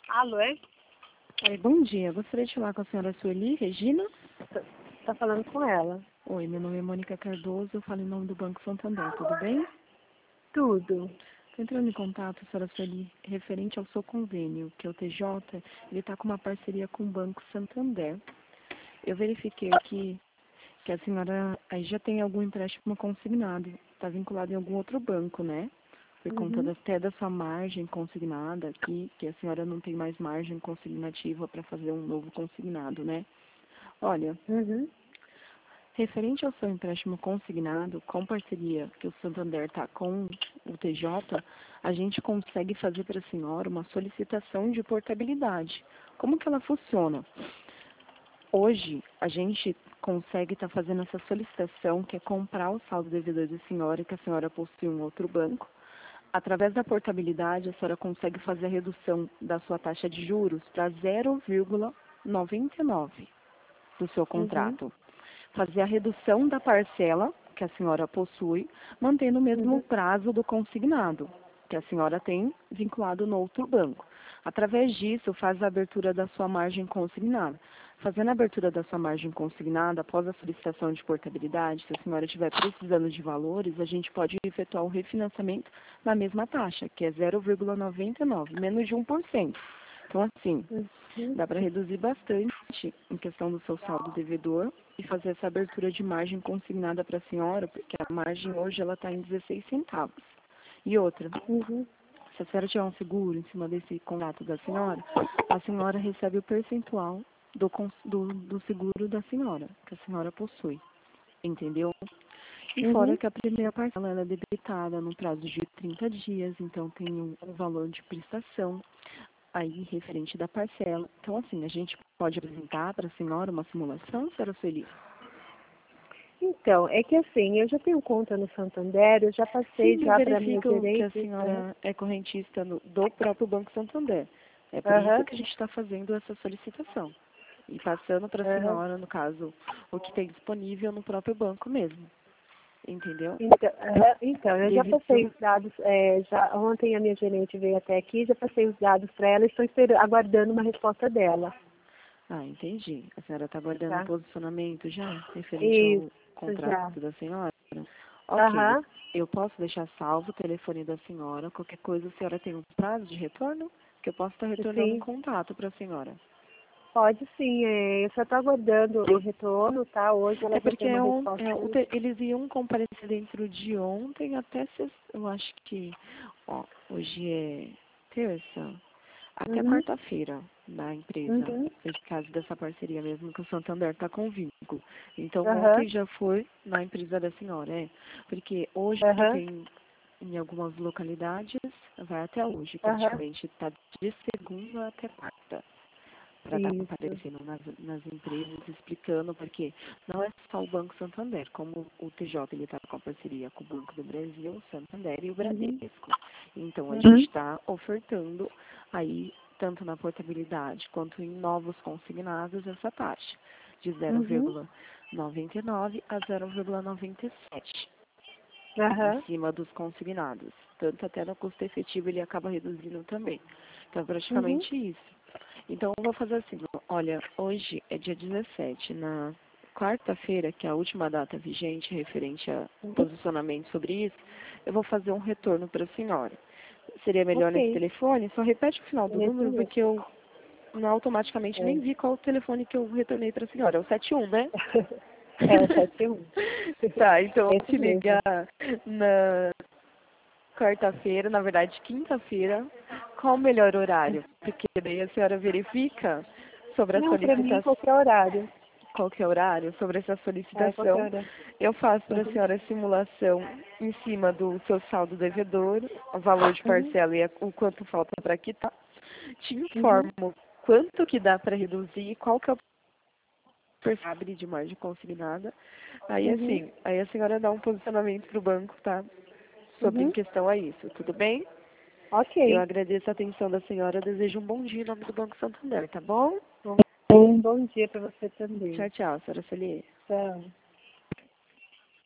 Alô, é? Oi, bom dia. Gostaria de falar com a senhora Sueli Regina. Tá falando com ela. Oi, meu nome é Mônica Cardoso, eu falo em nome do Banco Santander, tudo bem? Tudo. Estou entrando em contato, senhora Sueli, referente ao seu convênio, que é o TJ, ele está com uma parceria com o Banco Santander. Eu verifiquei aqui que a senhora aí já tem algum empréstimo consignado, está vinculado em algum outro banco, né? Por conta até da sua margem consignada aqui, que a senhora não tem mais margem consignativa para fazer um novo consignado, né? Olha, referente ao seu empréstimo consignado, com parceria que o Santander está com o TJ, a gente consegue fazer para a senhora uma solicitação de portabilidade. Como que ela funciona? Hoje, a gente consegue estar fazendo essa solicitação, que é comprar o saldo devedor da senhora, que a senhora possui em outro banco. Através da portabilidade, a senhora consegue fazer a redução da sua taxa de juros para 0,99 do seu contrato. Fazer a redução da parcela que a senhora possui, mantendo o mesmo prazo do consignado, que a senhora tem vinculado no outro banco. Através disso, faz a abertura da sua margem consignada. Fazendo a abertura da sua margem consignada, após a solicitação de portabilidade, se a senhora estiver precisando de valores, a gente pode efetuar o refinanciamento na mesma taxa, que é 0,99, menos de 1%. Então, assim, dá para reduzir bastante em questão do seu saldo devedor e fazer essa abertura de margem consignada para a senhora, porque a margem hoje ela está em 16 centavos. E outra, se a senhora tiver um seguro em cima desse contrato da senhora, a senhora recebe o percentual do seguro da senhora, que a senhora possui. Entendeu? E fora que a primeira parcela ela é debitada no prazo de 30 dias, então tem um valor de prestação aí referente da parcela. Então, assim, a gente pode apresentar para a senhora uma simulação, senhora Sueli? Então, é que assim, eu já tenho conta no Santander, eu já passei Sim, eu já para minha verifico que a gerente. senhora é correntista do próprio Banco Santander. É por isso que a gente está fazendo essa solicitação. E passando para a senhora, no caso, o que tem disponível no próprio banco mesmo. Entendeu? Então, eu já passei os dados, já ontem a minha gerente veio até aqui, já passei os dados para ela e estou aguardando uma resposta dela. Ah, entendi. A senhora está aguardando o posicionamento já, referente Isso, ao contrato já. da senhora? Ok. Eu posso deixar salvo o telefone da senhora. Qualquer coisa, a senhora tem um prazo de retorno? Que eu posso estar retornando um Sim, contato para a senhora. pode sim, eu só estou aguardando o retorno, tá? Hoje ela É já porque tem uma resposta. eles iam comparecer dentro de ontem até sexta. Eu acho que, ó, hoje é terça. Até quarta-feira na empresa, nesse caso dessa parceria mesmo que o Santander está com vínculo. Então, ontem já foi na empresa da senhora, porque hoje tem em algumas localidades, vai até hoje, praticamente, está de segunda até quarta, para estar comparecendo nas empresas, explicando, porque não é só o Banco Santander, como o TJ ele está com a parceria com o Banco do Brasil, o Santander e o Bradesco. Então, a gente está ofertando aí, tanto na portabilidade quanto em novos consignados, essa taxa de 0,99 a 0,97 em cima dos consignados. Tanto até no custo efetivo ele acaba reduzindo também. Então, é praticamente isso. Então, eu vou fazer assim, olha, hoje é dia 17, na quarta-feira, que é a última data vigente referente a posicionamento sobre isso, eu vou fazer um retorno para a senhora. Seria melhor nesse telefone? Só repete o final do número, porque eu não automaticamente nem vi qual o telefone que eu retornei para a senhora. É o 71, né? É o 71. Tá, então eu vou te Esse mesmo. ligar na quarta-feira, na verdade quinta-feira. Qual o melhor horário? Porque daí a senhora verifica sobre a Não, para mim, solicitação. qualquer horário. Qual que é o horário? Sobre essa Qualquer solicitação. horário. Eu faço para a senhora a simulação em cima do seu saldo devedor, o valor de parcela e o quanto falta para quitar. Te informo quanto que dá para reduzir e qual que é o abre de margem consignada. Aí assim, aí a senhora dá um posicionamento para o banco, tá? Sobre em questão a isso, tudo bem? Eu Ok. agradeço a atenção da senhora, desejo um bom dia em nome do Banco Santander, tá bom? Um bom dia para você também. Tchau, tchau, senhora Celie. Tchau.